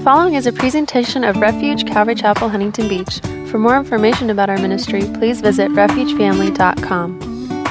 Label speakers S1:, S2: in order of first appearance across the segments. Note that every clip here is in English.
S1: following is a presentation of Refuge Calvary Chapel, Huntington Beach. For more information about our ministry, please visit refugefamily.com.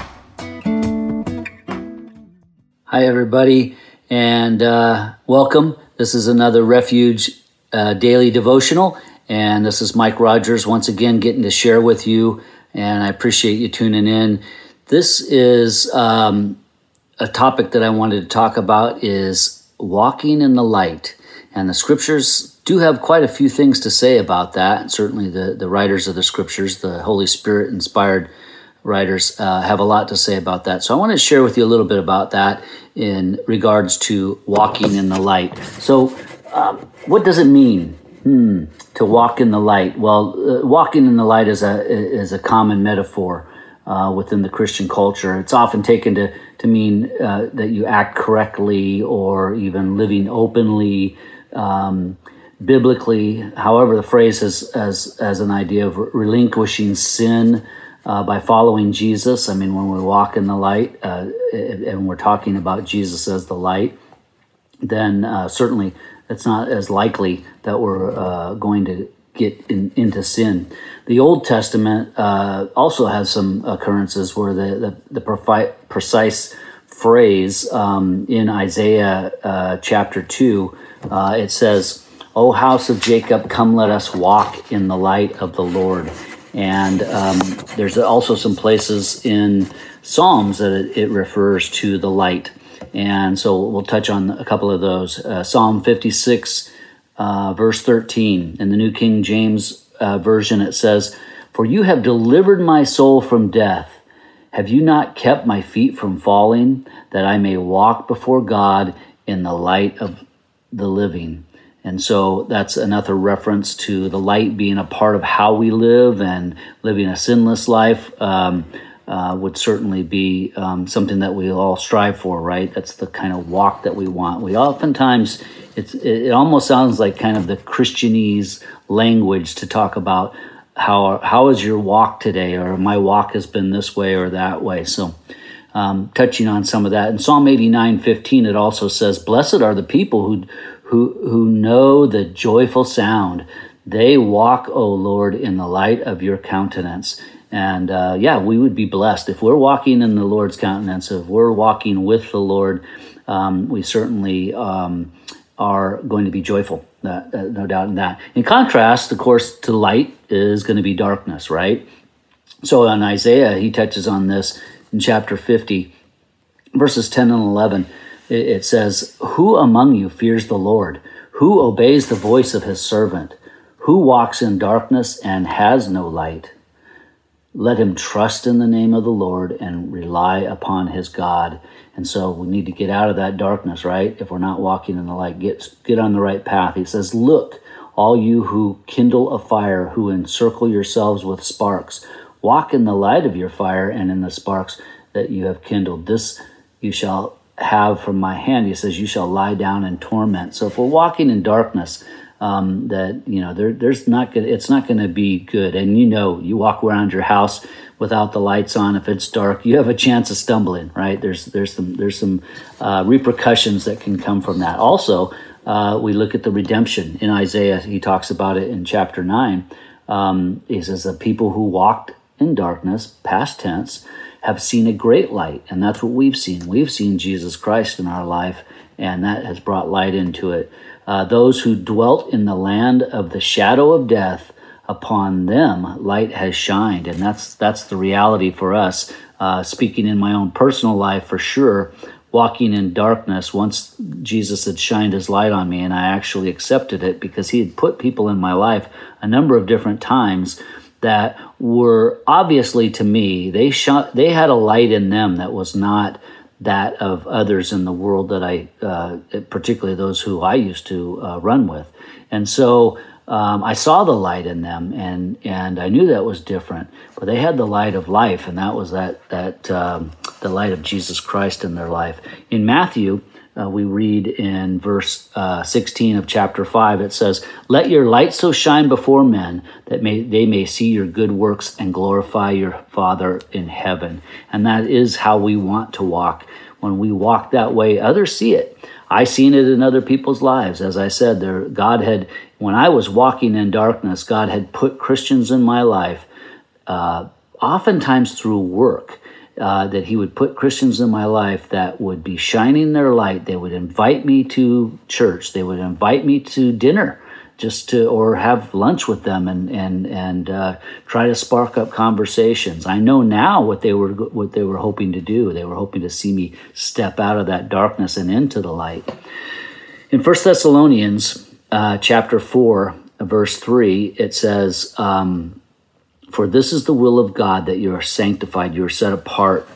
S2: Hi, everybody, and welcome. This is another Refuge Daily Devotional, and this is Mike Rogers once again getting to share with you, and I appreciate you tuning in. This is a topic that I wanted to talk about is walking in the light, and the scriptures do have quite a few things to say about that, and certainly the writers of the scriptures, the Holy Spirit inspired writers, have a lot to say about that. So I want to share with you a little bit about that in regards to walking in the light. So what does it mean to walk in the light? Well, walking in the light is a common metaphor within the Christian culture. It's often taken to mean that you act correctly or even living openly, biblically. However, the phrase as an idea of relinquishing sin by following Jesus. I mean, when we walk in the light and we're talking about Jesus as the light, then certainly it's not as likely that we're going to get into sin. The Old Testament also has some occurrences where the precise phrase in Isaiah chapter 2, it says, "O house of Jacob, come let us walk in the light of the Lord." And there's also some places in Psalms that it refers to the light. And so we'll touch on a couple of those. Psalm 56, verse 13. In the New King James Version, it says, "For you have delivered my soul from death. Have you not kept my feet from falling, that I may walk before God in the light of the living?" And so that's another reference to the light being a part of how we live, and living a sinless life would certainly be something that we all strive for, right? That's the kind of walk that we want. We oftentimes, it almost sounds like kind of the Christianese language to talk about how is your walk today, or my walk has been this way or that way. So touching on some of that. In Psalm 89:15, it also says, "Blessed are the people who know the joyful sound. They walk, O Lord, in the light of your countenance." And we would be blessed if we're walking in the Lord's countenance. If we're walking with the Lord, we certainly are going to be joyful. No doubt in that. In contrast, of course, to light is going to be darkness, right? So in Isaiah, he touches on this in chapter 50, verses 10 and 11. It says, "Who among you fears the Lord? Who obeys the voice of his servant? Who walks in darkness and has no light? Let him trust in the name of the Lord and rely upon his God." And so we need to get out of that darkness, right? If we're not walking in the light, get on the right path. He says, "Look, all you who kindle a fire, who encircle yourselves with sparks, walk in the light of your fire and in the sparks that you have kindled. This you shall have from my hand." He says, "You shall lie down in torment." So if we're walking in darkness, it's not going to be good. And you walk around your house without the lights on. If it's dark, you have a chance of stumbling, right? There's some repercussions that can come from that. Also, we look at the redemption in Isaiah. He talks about it in chapter 9. He says that people who walked in darkness, past tense, have seen a great light, and that's what we've seen. We've seen Jesus Christ in our life, and that has brought light into it. Those who dwelt in the land of the shadow of death, upon them light has shined, and that's the reality for us. Speaking in my own personal life, for sure, walking in darkness, once Jesus had shined his light on me, and I actually accepted it because he had put people in my life a number of different times that were obviously, to me, they had a light in them that was not that of others in the world that I, particularly those who I used to run with. And so I saw the light in them, and I knew that was different. But they had the light of life, and that was the light of Jesus Christ in their life. In Matthew, we read in verse 16 of chapter 5, it says, "Let your light so shine before men that they may see your good works and glorify your Father in heaven." And that is how we want to walk. When we walk that way, others see it. I seen it in other people's lives. As I said, when I was walking in darkness, God had put Christians in my life, oftentimes through work, that he would put Christians in my life that would be shining their light. They would invite me to church. They would invite me to dinner, or have lunch with them and try to spark up conversations. I know now what they were hoping to do. They were hoping to see me step out of that darkness and into the light. In 1 Thessalonians chapter 4, verse 3, it says, "For this is the will of God, that you are sanctified, you are set apart."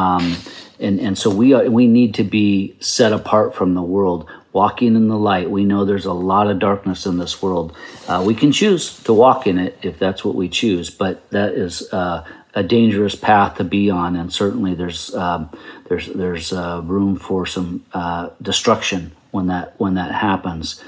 S2: And so we need to be set apart from the world, walking in the light. We know there's a lot of darkness in this world. We can choose to walk in it if that's what we choose, but that is a dangerous path to be on, and certainly there's room for some destruction when that happens.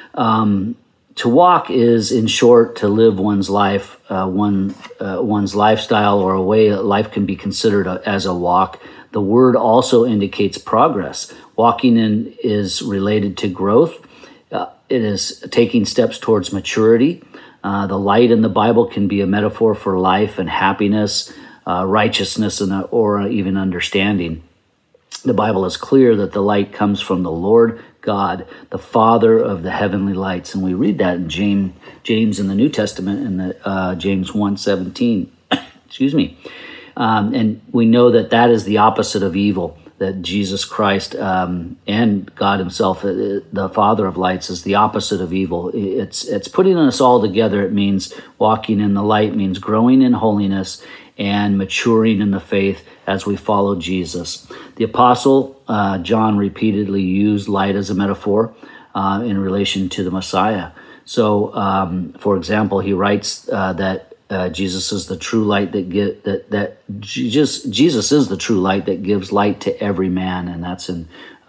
S2: To walk is, in short, to live one's life, one's lifestyle, or a way that life can be considered as a walk. The word also indicates progress. Walking is related to growth. It is taking steps towards maturity. The light in the Bible can be a metaphor for life and happiness, righteousness, or even understanding. The Bible is clear that the light comes from the Lord God, the Father of the heavenly lights. And we read that in James in the New Testament, in the James 1:17. Excuse me. And we know that is the opposite of evil, that Jesus Christ and God himself, the Father of lights, is the opposite of evil. It's putting us all together. It means walking in the light, means growing in holiness and maturing in the faith as we follow Jesus. The Apostle John repeatedly used light as a metaphor in relation to the Messiah. So, for example, he writes that Jesus is the true light Jesus is the true light that gives light to every man, and that's in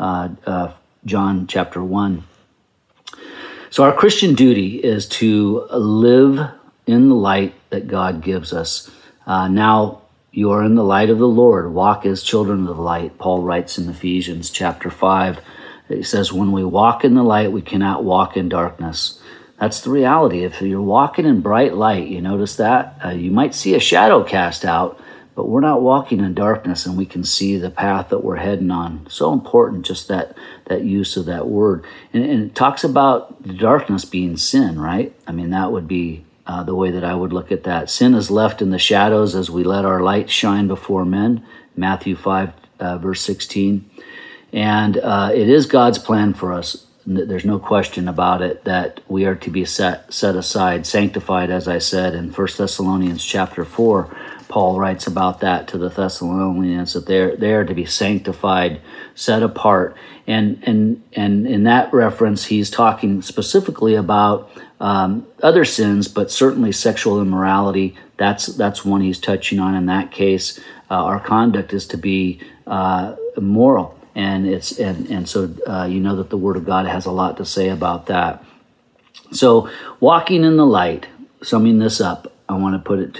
S2: John chapter 1. So our Christian duty is to live in the light that God gives us. Now you are in the light of the Lord. Walk as children of the light. Paul writes in Ephesians chapter 5. He says, when we walk in the light, we cannot walk in darkness. That's the reality. If you're walking in bright light, you notice that? You might see a shadow cast out, but we're not walking in darkness, and we can see the path that we're heading on. So important, just that use of that word. And it talks about the darkness being sin, right? I mean, that would be the way that I would look at that. Sin is left in the shadows as we let our light shine before men, Matthew 5, verse 16. And it is God's plan for us. There's no question about it that we are to be set aside, sanctified, as I said in 1 Thessalonians chapter 4. Paul writes about that to the Thessalonians, that they are to be sanctified, set apart. And in that reference, he's talking specifically about other sins, but certainly sexual immorality. That's one he's touching on. In that case, our conduct is to be moral. And so you know that the Word of God has a lot to say about that. So walking in the light, summing this up, I want to put it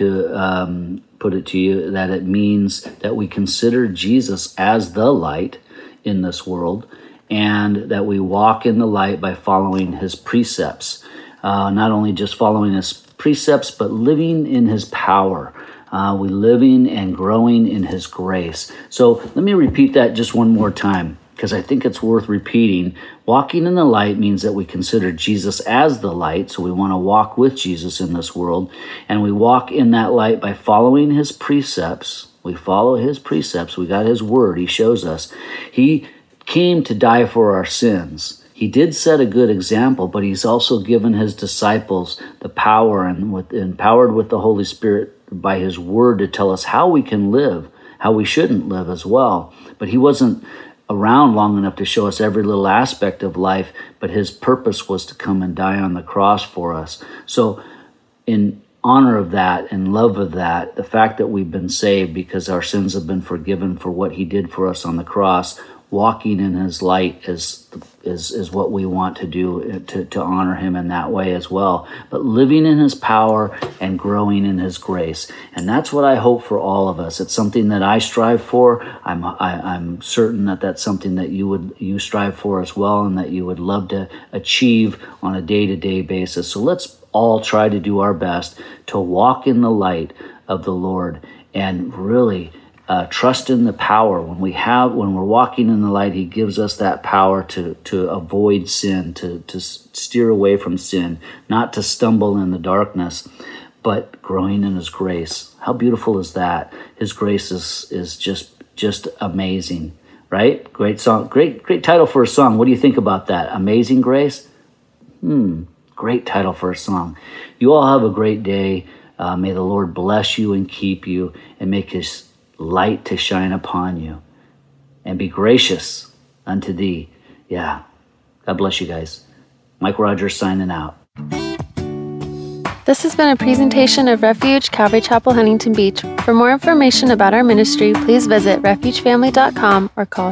S2: to you that it means that we consider Jesus as the light in this world, and that we walk in the light by following his precepts. Not only just following his precepts, but living in his power. We living and growing in his grace. So let me repeat that just one more time, because I think it's worth repeating. Walking in the light means that we consider Jesus as the light, so we want to walk with Jesus in this world, and we walk in that light by following his precepts. We follow his precepts. We got his word. He shows us. He came to die for our sins. He did set a good example, but he's also given his disciples the power and empowered with the Holy Spirit by his word to tell us how we can live, how we shouldn't live as well. But he wasn't around long enough to show us every little aspect of life, but his purpose was to come and die on the cross for us. So in honor of that and love of that, the fact that we've been saved because our sins have been forgiven for what he did for us on the cross, walking in his light is what we want to do to honor him in that way as well. But living in his power and growing in his grace. And that's what I hope for all of us. It's something that I strive for. I'm certain that that's something that you strive for as well, and that you would love to achieve on a day-to-day basis. So let's all try to do our best to walk in the light of the Lord and really trust in the power. When we're walking in the light, he gives us that power to avoid sin, to steer away from sin, not to stumble in the darkness, but growing in his grace. How beautiful is that? His grace is just amazing, right? Great song, great title for a song. What do you think about that? Amazing Grace? Great title for a song. You all have a great day. May the Lord bless you and keep you and make his light to shine upon you and be gracious unto thee. Yeah. God bless you guys. Mike Rogers signing out.
S1: This has been a presentation of Refuge Calvary Chapel, Huntington Beach. For more information about our ministry, please visit refugefamily.com or call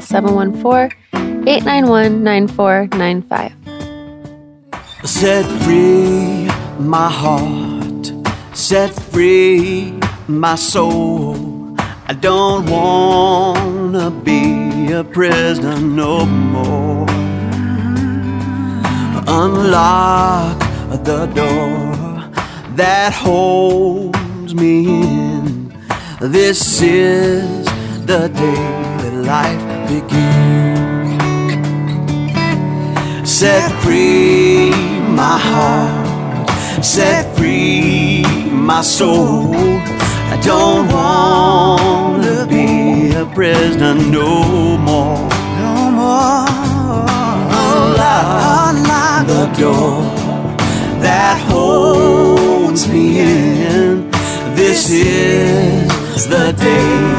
S1: 714-891-9495.
S3: Set free my heart, set free my soul. I don't wanna be a prisoner no more. Unlock the door that holds me in. This is the day that life begins. Set free my heart, set free my soul. I don't wanna be a prisoner no more. No more. Unlock the door that holds me in. This is the day